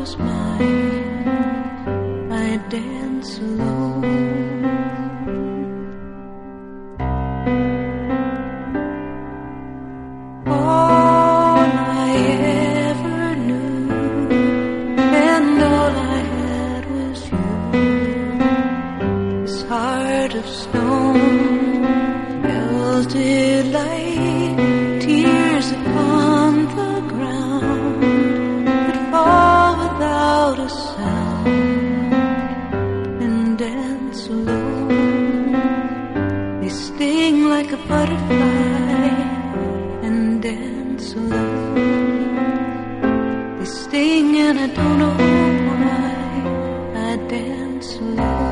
was mine, I'd dance alone. All I ever knew and all I had was you. This heart of stone melted like tears upon the ground that fall without a sound and dance alone. They sting like a butterfly and dance alone. They sting and I don't know why I dance alone.